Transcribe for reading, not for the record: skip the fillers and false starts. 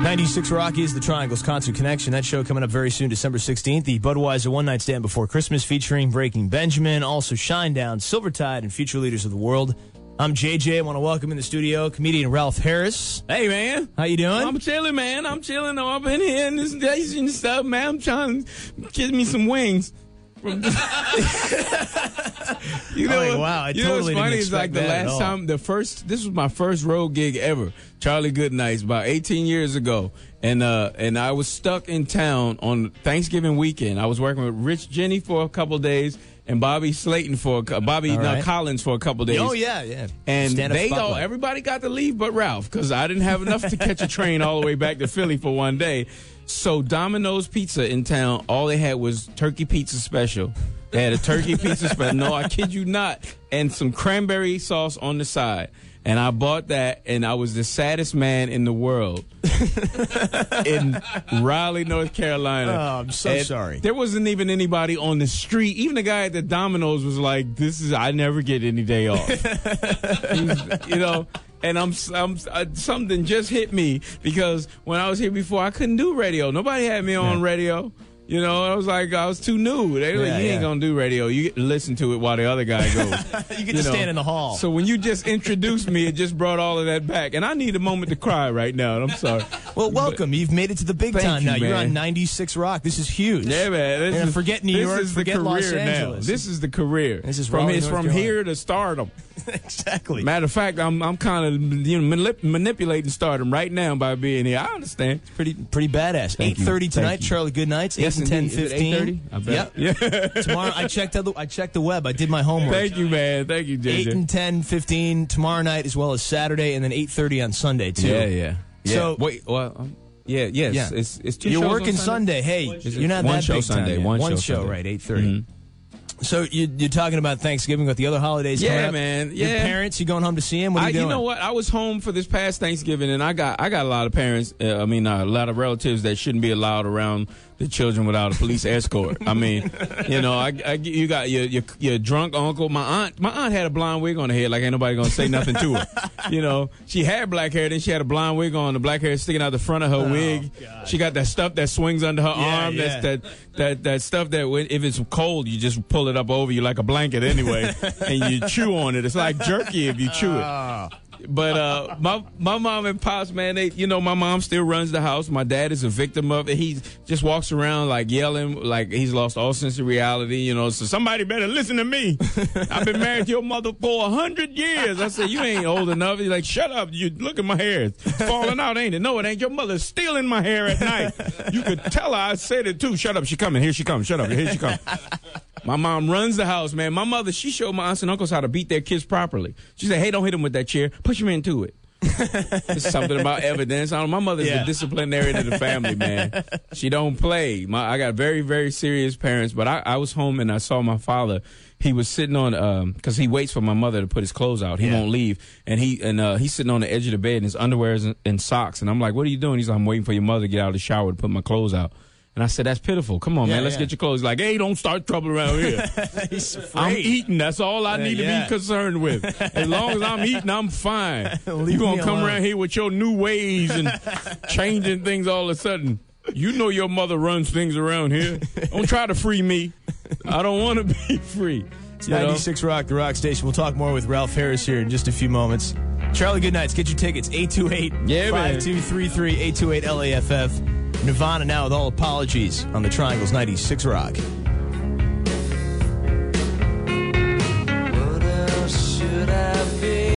96 Rock is the Triangle's Concert Connection. That show coming up very soon, December 16th. The Budweiser One Night Stand Before Christmas featuring Breaking Benjamin, also Shinedown, Silvertide, and future leaders of the world. I'm JJ. I want to welcome in the studio comedian Ralph Harris. Hey, man. How you doing? I'm chilling, man. I'm chilling. I'm up in here in this station and stuff, man. I'm trying to get me some wings. Wow, I totally what's funny didn't is like the expect that last time, this was my first road gig ever. Charlie Goodnights, about 18 years ago. And I was stuck in town on Thanksgiving weekend. I was working with Rich Jenny for a couple of days and Bobby Slayton Collins for a couple of days. Oh, yeah. And everybody got to leave but Ralph, because I didn't have enough to catch a train all the way back to Philly for one day. So Domino's Pizza in town, all they had was turkey pizza special. They had a turkey pizza special. No, I kid you not. And some cranberry sauce on the side. And I bought that, and I was the saddest man in the world in Raleigh, North Carolina. Oh, I'm so sorry. There wasn't even anybody on the street. Even the guy at the Domino's was like, I never get any day off. And something just hit me, because when I was here before, I couldn't do radio. Nobody had me on radio. I was too new. They were like, you ain't going to do radio. You get to listen to it while the other guy goes. You get to stand in the hall. So when you just introduced me, it just brought all of that back. And I need a moment to cry right now, and I'm sorry. Well, welcome. You've made it to the big time now. You're on 96 Rock. This is huge. Yeah, man. Forget New York, forget Los Angeles. This is the career. This is from here to stardom. Exactly. Matter of fact, I'm kind of manipulating stardom right now by being here. I understand. Pretty badass. 8:30 tonight, Charlie Goodnights. 8 and 10:15. I bet. Yep. Yeah. Tomorrow, I checked the web. I did my homework. Thank you, man. Thank you, JJ. 8 and 10:15 tomorrow night, as well as Saturday, and then 8:30 on Sunday too. Yeah. So wait, yes. It's 2 You're shows working on Sunday. Hey, you're not one that show big Sunday. time. One show, Sunday. right? 8:30. So you're talking about Thanksgiving with the other holidays coming up? Man. Your parents, you going home to see them? What are you doing? You know what? I was home for this past Thanksgiving, and I got a lot of parents. A lot of relatives that shouldn't be allowed around the children without a police escort. I mean, you got your drunk uncle. My aunt had a blonde wig on her head, like ain't nobody gonna say nothing to her. She had black hair, then she had a blonde wig on. The black hair sticking out the front of her wig. God. She got that stuff that swings under her arm. Yeah. That stuff that if it's cold, you just pull it up over you like a blanket anyway, and you chew on it. It's like jerky if you chew it. But my mom and pops, man, my mom still runs the house. My dad is a victim of it. He just walks around like yelling, like he's lost all sense of reality. So somebody better listen to me. I've been married to your mother for 100 years. I said, you ain't old enough. He's like, shut up. You look at my hair. It's falling out, ain't it? No, it ain't. Your mother's stealing my hair at night. You could tell her I said it too. Shut up. She coming. Here she comes. Shut up. Here she comes. My mom runs the house, man. My mother, she showed my aunts and uncles how to beat their kids properly. She said, hey, don't hit them with that chair. Push them into it. It's something about evidence. My mother's the disciplinarian of the family, man. She don't play. I got very, very serious parents, but I was home and I saw my father. He was sitting on, because he waits for my mother to put his clothes out. He won't leave. And he's sitting on the edge of the bed in his underwear and socks. And I'm like, what are you doing? He's like, I'm waiting for your mother to get out of the shower to put my clothes out. And I said, that's pitiful. Come on, man. Let's get your clothes. He's like, hey, don't start trouble around here. He's afraid. I'm eating. That's all I need to be concerned with. As long as I'm eating, I'm fine. You're going to come around here with your new ways and changing things all of a sudden. You know your mother runs things around here. Don't try to free me. I don't want to be free. It's 96 Rock, the rock station. We'll talk more with Ralph Harris here in just a few moments. Charlie Goodnights, get your tickets. 828-5233, 828-LAFF. Nirvana now with All Apologies on the Triangle's 96 Rock.